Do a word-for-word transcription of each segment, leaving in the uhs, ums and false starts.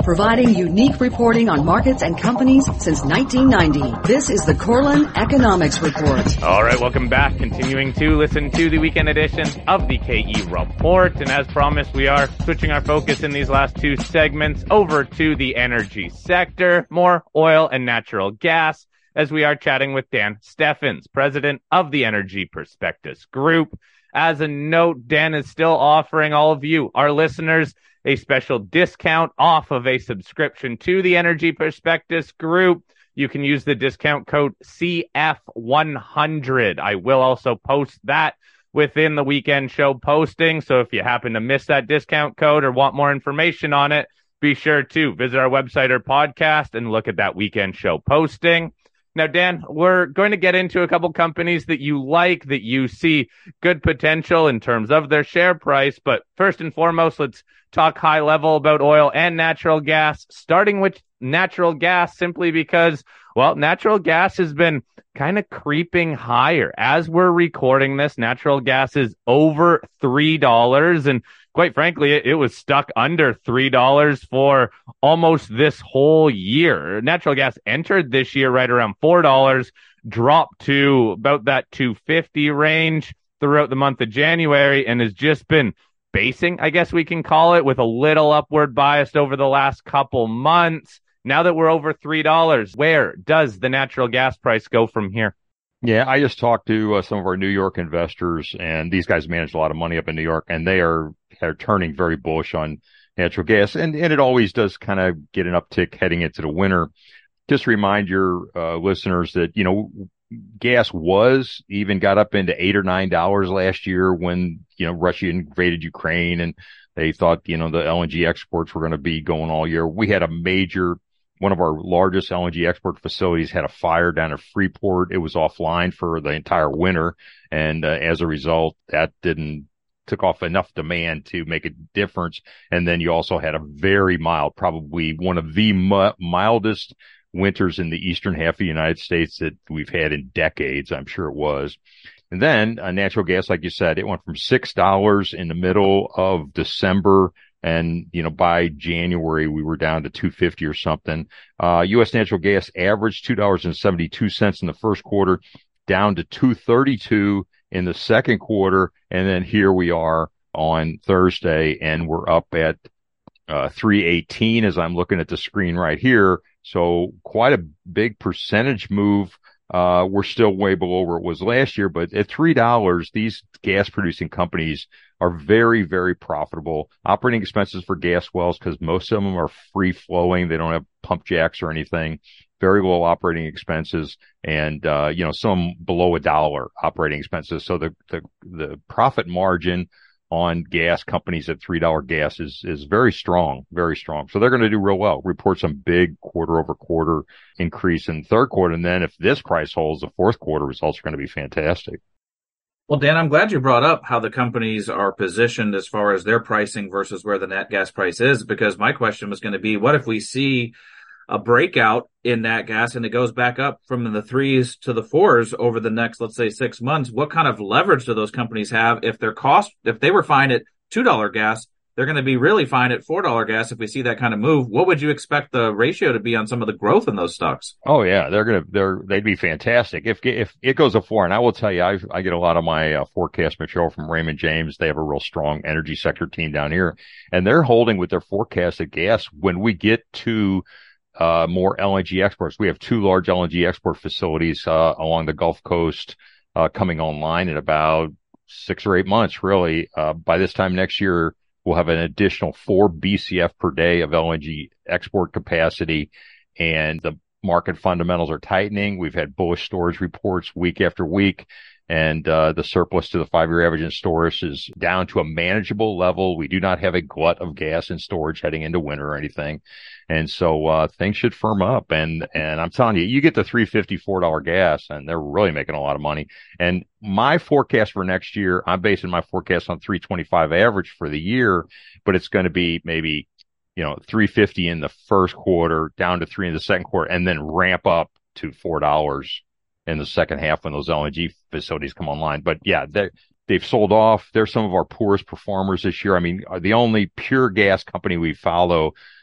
providing unique reporting on markets and companies since nineteen ninety. This is the Korelin Economics Report. All right, welcome back. Continuing to listen to the weekend edition of the K E Report. And as promised, we are switching our focus in these last two segments over to the energy sector, more oil and natural gas, as we are chatting with Dan Steffens, president of the Energy Prospectus Group. As a note, Dan is still offering all of you, our listeners, a special discount off of a subscription to the Energy Prospectus Group. You can use the discount code C F one hundred. I will also post that within the weekend show posting. So if you happen to miss that discount code or want more information on it, be sure to visit our website or podcast and look at that weekend show posting. Now, Dan, we're going to get into a couple companies that you like, that you see good potential in terms of their share price. But first and foremost, let's talk high level about oil and natural gas, starting with natural gas simply because, well, natural gas has been kind of creeping higher. As we're recording this, natural gas is over three dollars. And quite frankly, it, it was stuck under three dollars for almost this whole year. Natural gas entered this year right around four dollars, dropped to about that two fifty range throughout the month of January, and has just been basing, I guess we can call it, with a little upward bias over the last couple months. Now that we're over three dollars, where does the natural gas price go from here? Yeah, I just talked to uh, some of our New York investors, and these guys manage a lot of money up in New York, and they are, are turning very bullish on natural gas. And, and it always does kind of get an uptick heading into the winter. Just remind your uh, listeners that, you know, gas was even got up into eight or nine dollars last year when, you know, Russia invaded Ukraine and they thought, you know, the L N G exports were going to be going all year. We had a major One of our largest L N G export facilities had a fire down at Freeport. It was offline for the entire winter. And uh, as a result, that didn't took off enough demand to make a difference. And then you also had a very mild, probably one of the mu- mildest winters in the eastern half of the United States that we've had in decades. I'm sure it was. And then uh, natural gas, like you said, it went from six dollars in the middle of December. And, you know, by January, we were down to two fifty or something. Uh, U S natural gas averaged two dollars and seventy-two cents in the first quarter, down to two thirty-two in the second quarter. And then here we are on Thursday, and we're up at uh, three eighteen as I'm looking at the screen right here. So quite a big percentage move. Uh, we're still way below where it was last year, but at three dollars, these gas producing companies are very, very profitable. Operating expenses for gas wells, because most of them are free flowing. They don't have pump jacks or anything. Very low operating expenses, and, uh, you know, some below a dollar operating expenses. So the, the, the profit margin on gas companies at three dollars gas is, is very strong, very strong. So they're going to do real well. Report some big quarter over quarter increase in third quarter. And then if this price holds, the fourth quarter results are going to be fantastic. Well, Dan, I'm glad you brought up how the companies are positioned as far as their pricing versus where the net gas price is, because my question was going to be, what if we see a breakout in nat gas and it goes back up from the threes to the fours over the next, let's say, six months? What kind of leverage do those companies have if their cost, if they were fine at two dollars gas, they're going to be really fine at four dollars gas if we see that kind of move? What would you expect the ratio to be on some of the growth in those stocks? Oh yeah, they're going to, they're, they'd be fantastic. If, if it goes to four, and I will tell you, I I get a lot of my uh, forecast material from Raymond James. They have a real strong energy sector team down here, and they're holding with their forecasted gas when we get to Uh, more L N G exports. We have two large L N G export facilities, uh, along the Gulf Coast, uh, coming online in about six or eight months, really. Uh, by this time next year, we'll have an additional four B C F per day of L N G export capacity, and the market fundamentals are tightening. We've had bullish storage reports week after week, and uh, the surplus to the five-year average in storage is down to a manageable level. We do not have a glut of gas in storage heading into winter or anything. And so uh things should firm up. And and I'm telling you, you get the three fifty, four dollars gas, and they're really making a lot of money. And my forecast for next year, I'm basing my forecast on three twenty-five average for the year, but it's going to be maybe, you know, three fifty in the first quarter, down to three in the second quarter, and then ramp up to four dollars in the second half when those L N G facilities come online. But yeah, they they've sold off. They're some of our poorest performers this year. I mean, the only pure gas company we follow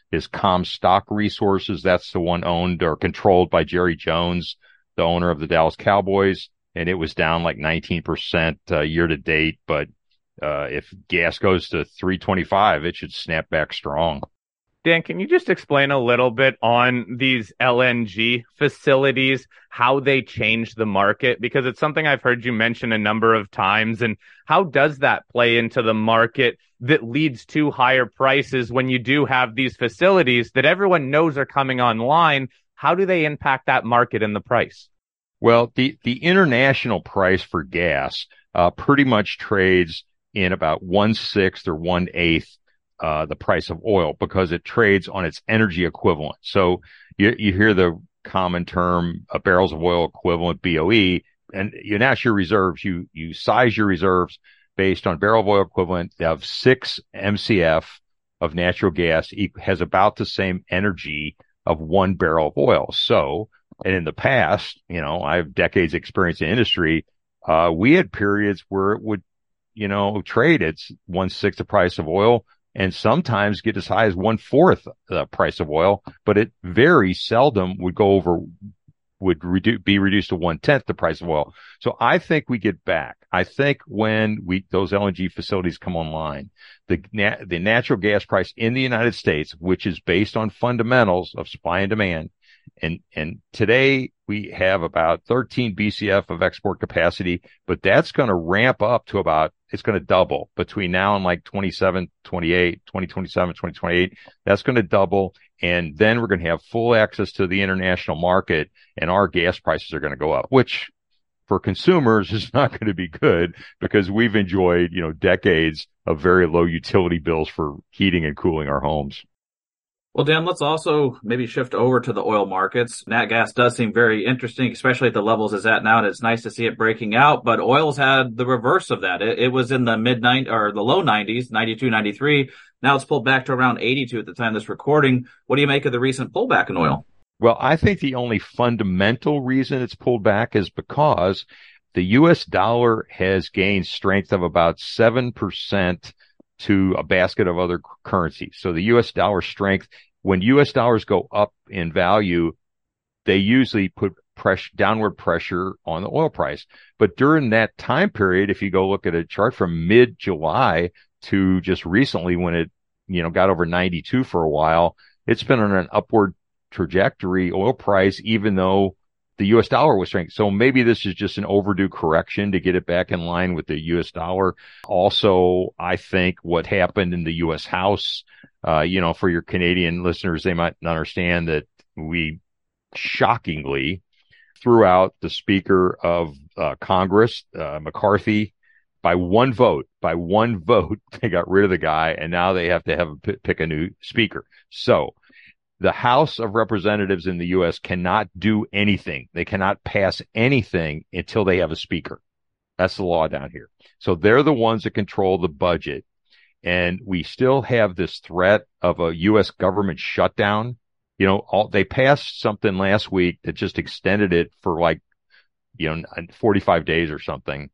is Comstock Resources. That's the one owned or controlled by Jerry Jones, the owner of the Dallas Cowboys. And it was down like nineteen percent uh, year to date. But uh, if gas goes to three twenty-five, it should snap back strong. Dan, can you just explain a little bit on these L N G facilities, how they change the market? Because it's something I've heard you mention a number of times. And how does that play into the market that leads to higher prices when you do have these facilities that everyone knows are coming online? How do they impact that market and the price? Well, the, the international price for gas uh, pretty much trades in about one-sixth or one-eighth uh, the price of oil because it trades on its energy equivalent. So you, you hear the common term, uh, barrels of oil equivalent, B O E, and you announce your reserves. You, you size your reserves based on barrel of oil equivalent of six M C F of natural gas has about the same energy of one barrel of oil. So, and in the past, you know, I have decades experience in industry. Uh, we had periods where it would, you know, trade at one-sixth the price of oil and sometimes get as high as one-fourth the price of oil, but it very seldom would go over, would redu- be reduced to one-tenth the price of oil. So I think we get back. I think when we, those L N G facilities come online, the, na- the natural gas price in the United States, which is based on fundamentals of supply and demand, And, and today we have about thirteen B C F of export capacity, but that's going to ramp up to about, it's going to double between now and like twenty-seven, twenty-eight, twenty twenty-seven, twenty twenty-eight. That's going to double. And then we're going to have full access to the international market and our gas prices are going to go up, which for consumers is not going to be good because we've enjoyed, you know, decades of very low utility bills for heating and cooling our homes. Well, Dan, let's also maybe shift over to the oil markets. Nat gas does seem very interesting, especially at the levels it's at now, and it's nice to see it breaking out. But oil's had the reverse of that. It, it was in the mid nine or the low nineties, ninety-two, ninety-three. Now it's pulled back to around eighty-two at the time of this recording. What do you make of the recent pullback in oil? Well, I think the only fundamental reason it's pulled back is because the U S dollar has gained strength of about seven percent to a basket of other currencies. So the U S dollar strength, when U S dollars go up in value, they usually put pressure, downward pressure on the oil price. But during that time period, if you go look at a chart from mid-July to just recently when it, you know, got over ninety-two for a while, it's been on an upward trajectory, oil price, even though the U S dollar was strength. So maybe this is just an overdue correction to get it back in line with the U S dollar. Also, I think what happened in the U S House, uh, you know, for your Canadian listeners, they might not understand that we shockingly threw out the Speaker of uh, Congress, uh, McCarthy, by one vote. By one vote, they got rid of the guy, and now they have to have a, pick a new speaker. So the House of Representatives in the U S cannot do anything. They cannot pass anything until they have a speaker. That's the law down here. So they're the ones that control the budget. And we still have this threat of a U S government shutdown. You know, all, they passed something last week that just extended it for like, you know, forty-five days or something.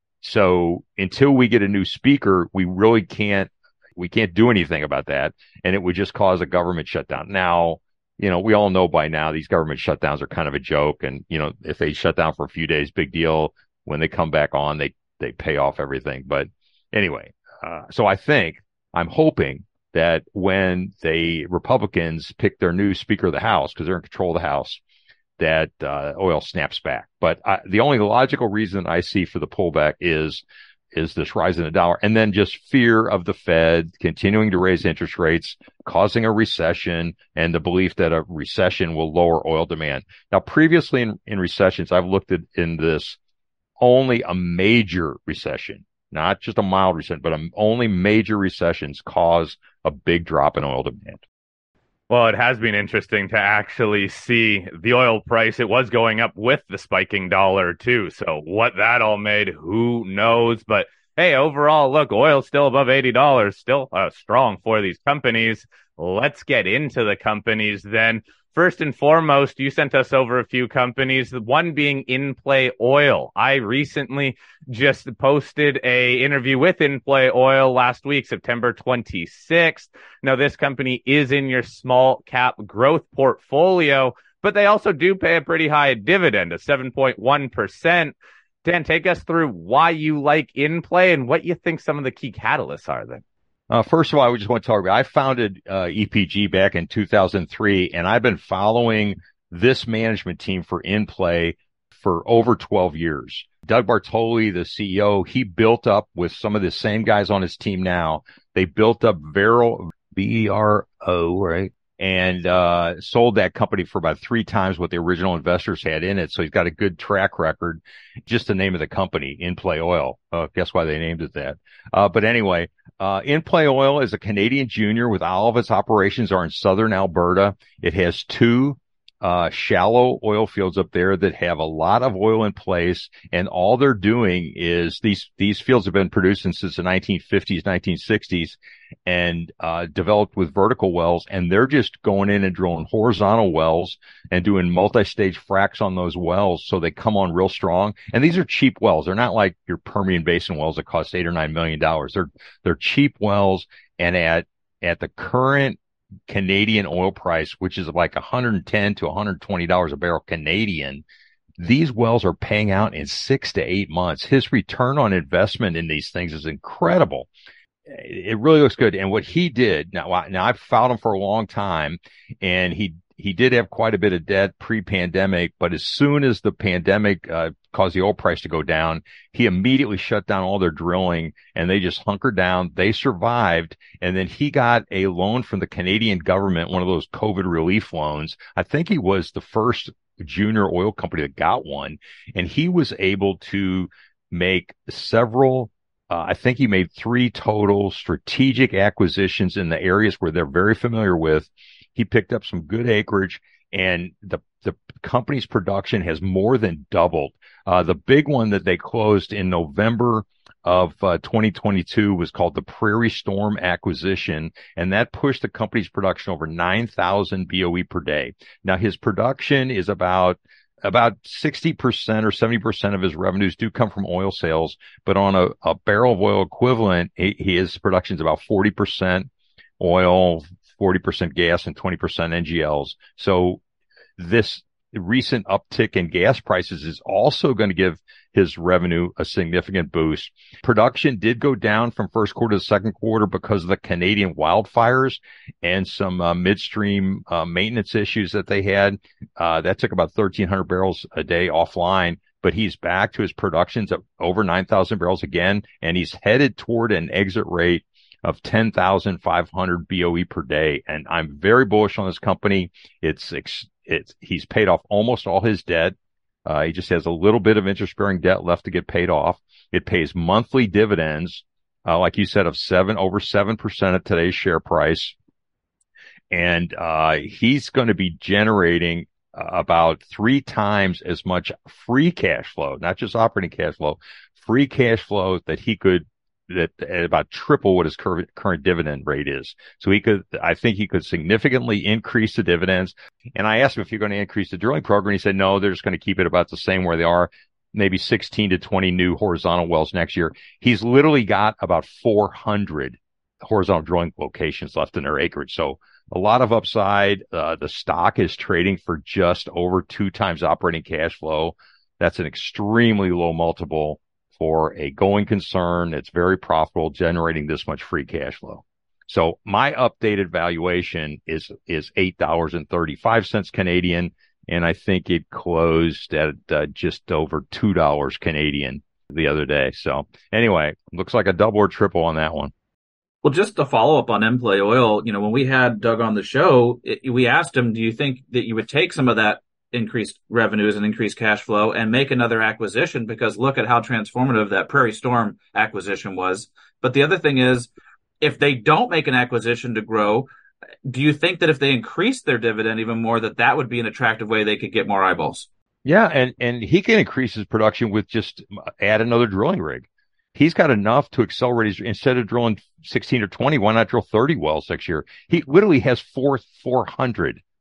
So until we get a new speaker, we really can't We can't do anything about that, and it would just cause a government shutdown. Now, you know, we all know by now these government shutdowns are kind of a joke, and, you know, if they shut down for a few days, big deal. When they come back on, they, they pay off everything. But anyway, uh, so I think, I'm hoping that when the Republicans pick their new Speaker of the House, because they're in control of the House, that uh, oil snaps back. But I, the only logical reason I see for the pullback is is this rise in the dollar, and then just fear of the Fed continuing to raise interest rates, causing a recession, and the belief that a recession will lower oil demand. Now, previously in, in recessions, I've looked at in this, only a major recession, not just a mild recession, but a, only major recessions cause a big drop in oil demand. Well, it has been interesting to actually see the oil price. It was going up with the spiking dollar too. So what that all made, who knows? But hey, overall, look, oil's still above eighty dollars, still uh, strong for these companies. Let's get into the companies then. First and foremost, you sent us over a few companies, the one being In Play Oil. I recently just posted a interview with In Play Oil last week, September twenty-sixth. Now, this company is in your small cap growth portfolio, but they also do pay a pretty high dividend of seven point one percent. Dan, take us through why you like In Play and what you think some of the key catalysts are then. Uh, first of all, I just want to talk about, I founded uh, E P G back in two thousand three, and I've been following this management team for In Play for over twelve years. Doug Bartoli, the C E O, he built up with some of the same guys on his team now. They built up Vero, V E R O, right? And uh sold that company for about three times what the original investors had in it. So he's got a good track record. Just the name of the company, In Play Oil. Uh, guess why they named it that. Uh, but anyway, uh, In Play Oil is a Canadian junior with all of its operations are in southern Alberta. It has two uh shallow oil fields up there that have a lot of oil in place, and all they're doing is these these fields have been producing since the nineteen fifties, nineteen sixties, and uh developed with vertical wells, and they're just going in and drilling horizontal wells and doing multi-stage fracs on those wells, so they come on real strong. And these are cheap wells. They're not like your Permian Basin wells that cost eight or nine million dollars. They're they're cheap wells, and at at the current Canadian oil price, which is like one hundred ten to one hundred twenty dollars a barrel Canadian, these wells are paying out in six to eight months. His return on investment in these things is incredible. It really looks good. And what he did, now, now I've followed him for a long time, and he he did have quite a bit of debt pre-pandemic, but as soon as the pandemic uh, caused the oil price to go down, he immediately shut down all their drilling, and they just hunkered down. They survived, and then he got a loan from the Canadian government, one of those COVID relief loans. I think he was the first junior oil company that got one, and he was able to make several Uh, I think he made three total strategic acquisitions in the areas where they're very familiar with. He picked up some good acreage, and the the company's production has more than doubled. Uh, the big one that they closed in November of uh, twenty twenty-two was called the Prairie Storm acquisition, and that pushed the company's production over nine thousand B O E per day. Now, his production is about About sixty percent or seventy percent of his revenues do come from oil sales, but on a, a barrel of oil equivalent, he, his production is about forty percent oil, forty percent gas, and twenty percent N G Ls. So this recent uptick in gas prices is also going to give his revenue a significant boost. Production did go down from first quarter to second quarter because of the Canadian wildfires and some uh, midstream uh, maintenance issues that they had. Uh, that took about thirteen hundred barrels a day offline, but he's back to his productions of over nine thousand barrels again, and he's headed toward an exit rate of ten thousand five hundred B O E per day. And I'm very bullish on this company. It's, it's, he's paid off almost all his debt. Uh, he just has a little bit of interest-bearing debt left to get paid off. It pays monthly dividends, uh, like you said, of seven, over seven percent of today's share price. And, uh, he's going to be generating uh, about three times as much free cash flow, not just operating cash flow, free cash flow that he could, that at about triple what his current, current dividend rate is. So he could, I think he could significantly increase the dividends. And I asked him if you're going to increase the drilling program. He said, no, they're just going to keep it about the same where they are, maybe sixteen to twenty new horizontal wells next year. He's literally got about four hundred horizontal drilling locations left in their acreage. So a lot of upside. Uh, the stock is trading for just over two times operating cash flow. That's an extremely low multiple for a going concern. It's very profitable, generating this much free cash flow. So my updated valuation is, is eight dollars and thirty-five cents Canadian. And I think it closed at uh, just over two dollars Canadian the other day. So anyway, looks like a double or triple on that one. Well, just to follow up on In Play Oil, you know, when we had Doug on the show, it, we asked him, do you think that you would take some of that increased revenues and increased cash flow and make another acquisition? Because look at how transformative that Prairie Storm acquisition was. But the other thing is, if they don't make an acquisition to grow, do you think that if they increase their dividend even more, that that would be an attractive way they could get more eyeballs? Yeah, and, and he can increase his production with just add another drilling rig. He's got enough to accelerate his, instead of drilling sixteen or twenty, why not drill thirty wells next year? He literally has four, 400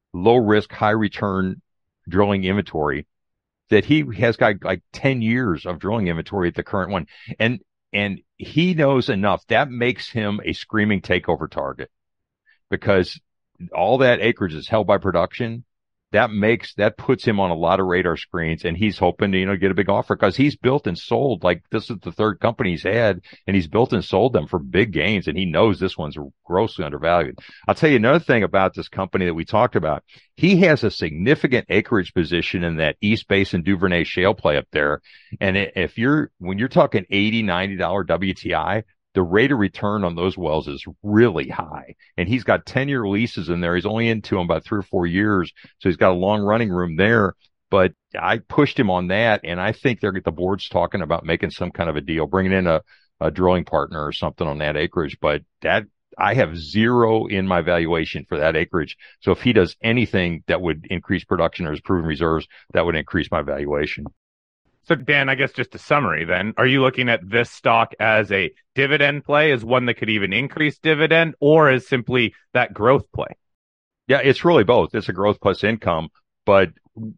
low risk, high return drilling inventory that he has got like ten years of drilling inventory at the current one. And, and he knows enough that makes him a screaming takeover target because all that acreage is held by production. That makes, that puts him on a lot of radar screens, and he's hoping to, you know, get a big offer because he's built and sold, like this is the third company he's had, and he's built and sold them for big gains, and he knows this one's grossly undervalued. I'll tell you another thing about this company that we talked about. He has a significant acreage position in that East Basin Duvernay shale play up there. And if you're, when you're talking eighty, ninety dollars W T I, the rate of return on those wells is really high. And he's got ten year leases in there. He's only into them about three or four years. So he's got a long running room there. But I pushed him on that. And I think they're the board's talking about making some kind of a deal, bringing in a, a drilling partner or something on that acreage. But that, I have zero in my valuation for that acreage. So if he does anything that would increase production or his proven reserves, that would increase my valuation. So, Dan, I guess just a summary then. Are you looking at this stock as a dividend play, as one that could even increase dividend, or as simply that growth play? Yeah, it's really both. It's a growth plus income. But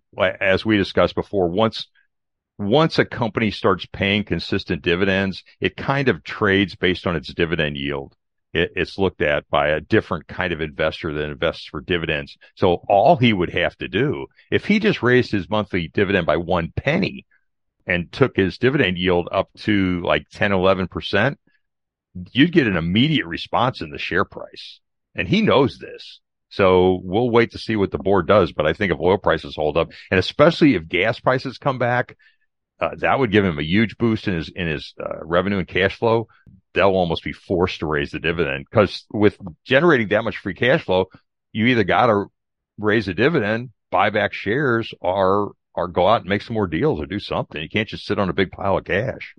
as we discussed before, once once a company starts paying consistent dividends, it kind of trades based on its dividend yield. It, it's looked at by a different kind of investor that invests for dividends. So all he would have to do, if he just raised his monthly dividend by one penny, and took his dividend yield up to like ten, eleven percent, you'd get an immediate response in the share price. And he knows this. So we'll wait to see what the board does. But I think if oil prices hold up, and especially if gas prices come back, uh, that would give him a huge boost in his, in his uh, revenue and cash flow. They'll almost be forced to raise the dividend because with generating that much free cash flow, you either got to raise a dividend, buy back shares, or or go out and make some more deals or do something. You can't just sit on a big pile of cash.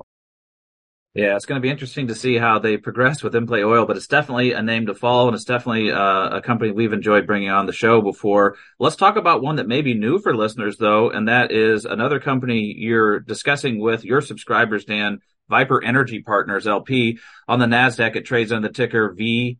Yeah, it's going to be interesting to see how they progress with In-Play Oil, but it's definitely a name to follow, and it's definitely uh, a company we've enjoyed bringing on the show before. Let's talk about one that may be new for listeners, though, and that is another company you're discussing with your subscribers, Dan, Viper Energy Partners, L P. On the NASDAQ, it trades on the ticker V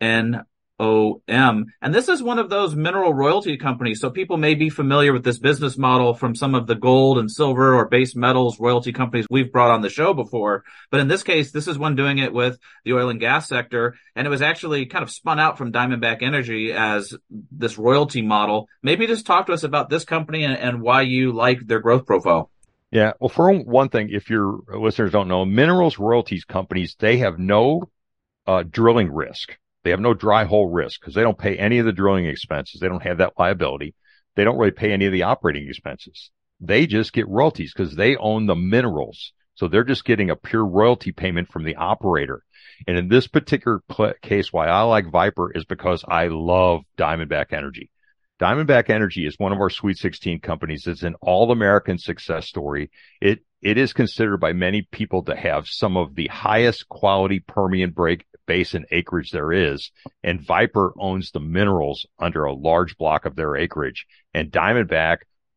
N O M. And this is one of those mineral royalty companies. So people may be familiar with this business model from some of the gold and silver or base metals royalty companies we've brought on the show before. But in this case, this is one doing it with the oil and gas sector. And it was actually kind of spun out from Diamondback Energy as this royalty model. Maybe just talk to us about this company and, and why you like their growth profile. Yeah. Well, for one thing, if your listeners don't know, minerals royalties companies, they have no uh, drilling risk. They have no dry hole risk because they don't pay any of the drilling expenses. They don't have that liability. They don't really pay any of the operating expenses. They just get royalties because they own the minerals. So they're just getting a pure royalty payment from the operator. And in this particular pl- case, why I like Viper is because I love Diamondback Energy. Diamondback Energy is one of our Sweet sixteen companies. It's an all-American success story. It It is considered by many people to have some of the highest quality Permian break basin acreage there is. And Viper owns the minerals under a large block of their acreage. And Diamondback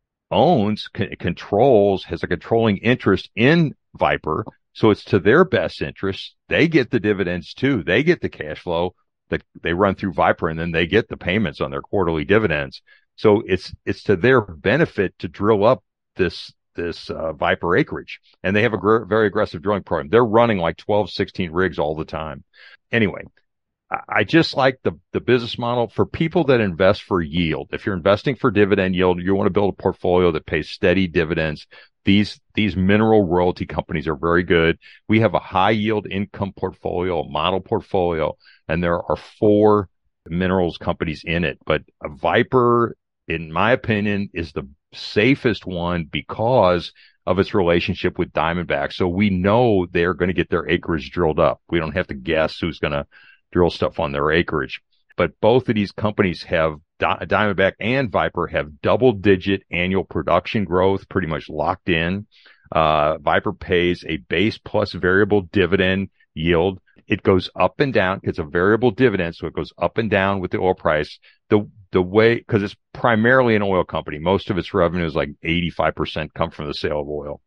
owns, c- controls, has a controlling interest in Viper. So it's to their best interest. They get the dividends too. They get the cash flow that they run through Viper, and then they get the payments on their quarterly dividends. So it's, it's to their benefit to drill up this this uh, Viper acreage. And they have a gr- very aggressive drilling program. They're running like twelve, sixteen rigs all the time. Anyway, I, I just like the, the business model for people that invest for yield. If you're investing for dividend yield, you want to build a portfolio that pays steady dividends. These, these mineral royalty companies are very good. We have a high yield income portfolio, a model portfolio, and there are four minerals companies in it. But a Viper, in my opinion, is the safest one because of its relationship with Diamondback. So we know they're going to get their acreage drilled up. We don't have to guess who's going to drill stuff on their acreage. But both of these companies have, Diamondback and Viper have double digit annual production growth pretty much locked in. Uh, Viper pays a base plus variable dividend yield. It goes up and down. It's a variable dividend, so it goes up and down with the oil price. The the way, because it's primarily an oil company. Most of its revenue is like eighty-five percent come from the sale of oil.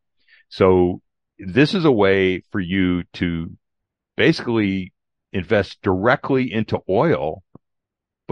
So this is a way for you to basically invest directly into oil, but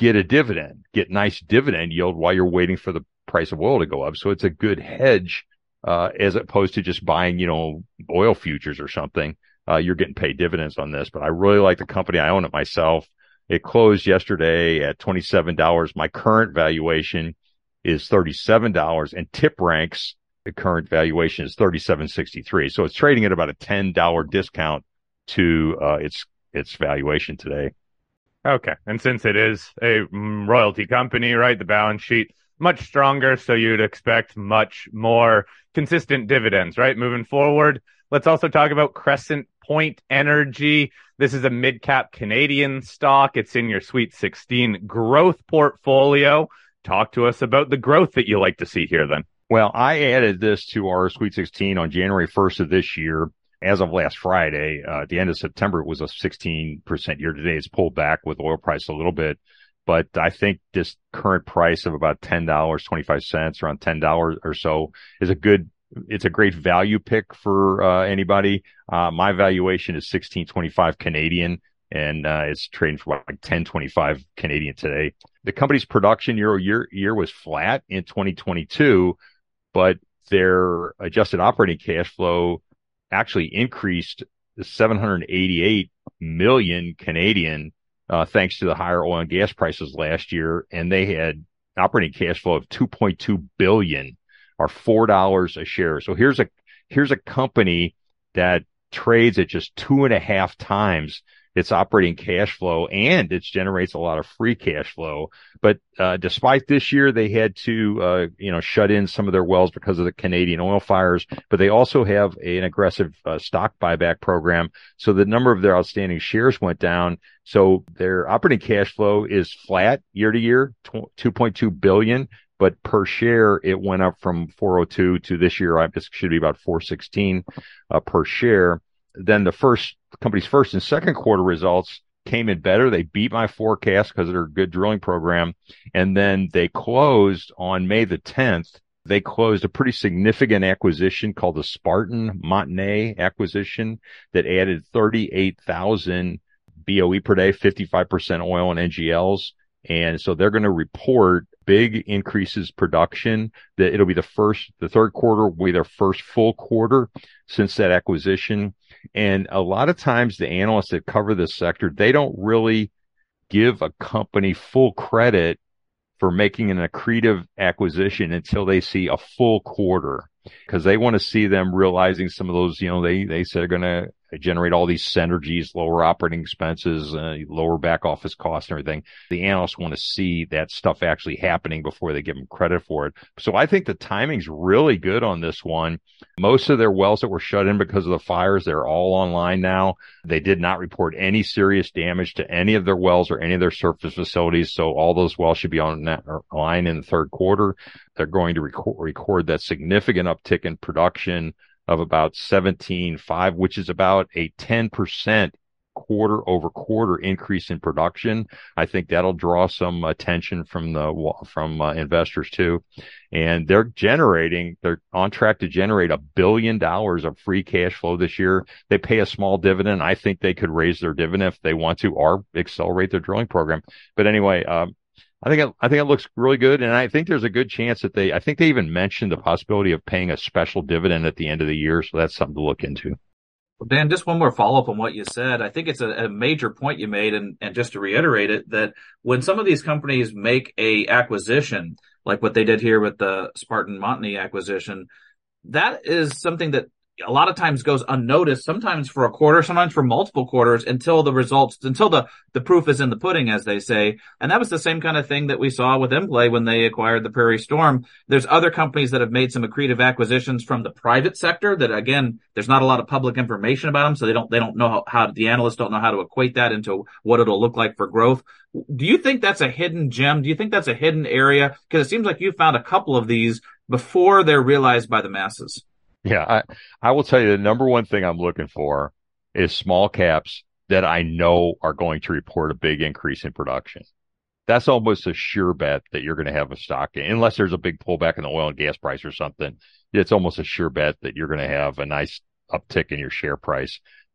get a dividend, get nice dividend yield while you're waiting for the price of oil to go up. So it's a good hedge, uh, as opposed to just buying, you know, oil futures or something. Uh, you're getting paid dividends on this, but I really like the company. I own it myself. It closed yesterday at twenty-seven dollars. My current valuation is thirty-seven dollars, and TipRanks, the current valuation is thirty-seven sixty-three. So it's trading at about a ten dollars discount to, uh, its, its valuation today. Okay. And since it is a royalty company, right, the balance sheet much stronger, so you'd expect much more consistent dividends, right, moving forward. Let's also talk about Crescent Point Energy. This is a mid-cap Canadian stock. It's in your Sweet sixteen growth portfolio. Talk to us about the growth that you like to see here then. Well, I added this to our Sweet sixteen on January first of this year. As of last Friday, uh, at the end of September, it was a sixteen percent year to date. It's pulled back with oil price a little bit, but I think this current price of about ten dollars and twenty-five cents, around ten dollars or so, is a good, it's a great value pick for, uh, anybody. Uh, my valuation is sixteen twenty-five Canadian, and, uh, it's trading for like ten twenty-five Canadian today. The company's production year over year, year was flat in twenty twenty-two, but their adjusted operating cash flow actually increased to seven hundred eighty-eight million Canadian, uh, thanks to the higher oil and gas prices last year. And they had operating cash flow of two point two billion, or four dollars a share. So here's a, here's a company that trades at just two and a half times its operating cash flow, and it generates a lot of free cash flow. But, uh, despite this year, they had to, uh, you know, shut in some of their wells because of the Canadian oil fires, but they also have a, an aggressive uh, stock buyback program. So the number of their outstanding shares went down. So their operating cash flow is flat year to year, two point two billion, but per share, it went up from four oh two to this year, it should be about four sixteen uh, per share. Then the first the company's first and second quarter results came in better. They beat my forecast because of their good drilling program. And then they closed on May the tenth. They closed a pretty significant acquisition called the Spartan Montney acquisition that added thirty-eight thousand B O E per day, fifty-five percent oil and N G Ls. And so they're going to report big increases production. That it'll be the first, the third quarter will be their first full quarter since that acquisition. And a lot of times the analysts that cover this sector, they don't really give a company full credit for making an accretive acquisition until they see a full quarter, because they want to see them realizing some of those, you know, they, they said they're going to generate all these synergies, lower operating expenses, uh, lower back office costs and everything. The analysts want to see that stuff actually happening before they give them credit for it. So I think the timing's really good on this one. Most of their wells that were shut in because of the fires, they're all online now. They did not report any serious damage to any of their wells or any of their surface facilities. So all those wells should be online in the third quarter. They're going to record, record that significant uptick in production of about seventeen point five, which is about a ten percent quarter over quarter increase in production. I think that'll draw some attention from the, from uh, investors too. And they're generating, they're on track to generate a billion dollars of free cash flow this year. They pay a small dividend. I think they could raise their dividend if they want to, or accelerate their drilling program. But anyway, um, I think it, I think it looks really good, and I think there's a good chance that they. I think they even mentioned the possibility of paying a special dividend at the end of the year, so that's something to look into. Well, Dan, just one more follow up on what you said. I think it's a, a major point you made, and, and just to reiterate it, that when some of these companies make a acquisition, like what they did here with the Spartan Montney acquisition, that is something that a lot of times goes unnoticed, sometimes for a quarter, sometimes for multiple quarters, until the results, until the, the proof is in the pudding, as they say. And that was the same kind of thing that we saw with Emplay when they acquired the Prairie Storm. There's other companies that have made some accretive acquisitions from the private sector that, again, there's not a lot of public information about them. So they don't, they don't know how, how the analysts don't know how to equate that into what it'll look like for growth. Do you think that's a hidden gem? Do you think that's a hidden area? Because it seems like you found a couple of these before they're realized by the masses. Yeah, I, I will tell you the number one thing I'm looking for is small caps that I know are going to report a big increase in production. That's almost a sure bet that you're going to have a stock, unless there's a big pullback in the oil and gas price or something. It's almost a sure bet that you're going to have a nice uptick in your share price.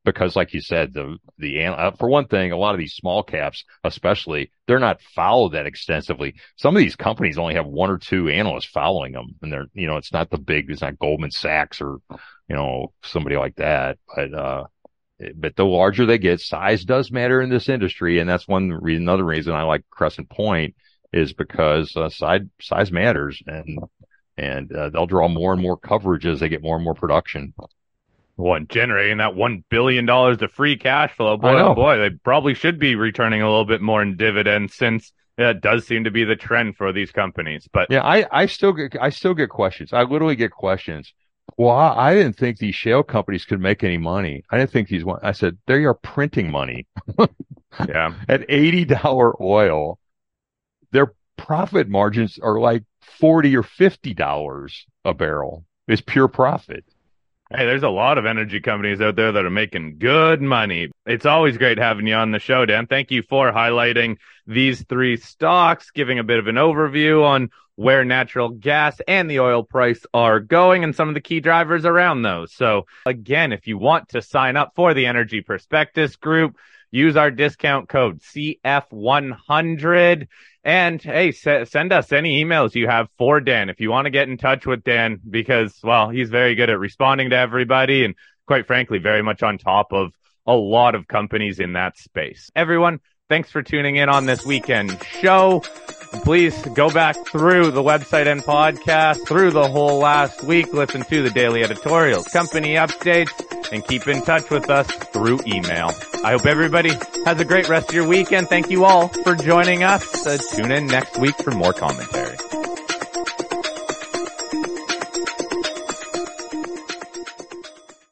because like you said, the, the, uh, for one thing, a lot of these small caps, especially, they're not followed that extensively. Some of these companies only have one or two analysts following them, and they're, you know, it's not the big, it's not Goldman Sachs or, you know, somebody like that. But, uh, but the larger they get, size does matter in this industry. And that's one reason, another reason I like Crescent Point is because, uh, size, size matters, and, and, uh, they'll draw more and more coverage as they get more and more production. One generating that one billion dollars of free cash flow. Boy, oh boy, they probably should be returning a little bit more in dividends, since yeah, it does seem to be the trend for these companies. But yeah, I, I still get, I still get questions. I literally get questions. Well, I, I didn't think these shale companies could make any money. I didn't think these one. I said, they are printing money. Yeah. At eighty dollars oil, their profit margins are like forty or fifty dollars a barrel. It's pure profit. Hey, there's a lot of energy companies out there that are making good money. It's always great having you on the show, Dan. Thank you for highlighting these three stocks, giving a bit of an overview on where natural gas and the oil price are going and some of the key drivers around those. So again, if you want to sign up for the Energy Prospectus Group, use our discount code C F one hundred. And hey, s- send us any emails you have for Dan if you want to get in touch with Dan, because, well, he's very good at responding to everybody and, quite frankly, very much on top of a lot of companies in that space. Everyone, thanks for tuning in on this weekend show. Please go back through the website and podcast through the whole last week. Listen to the daily editorials, company updates, and keep in touch with us through email. I hope everybody has a great rest of your weekend. Thank you all for joining us. Uh, tune in next week for more commentary.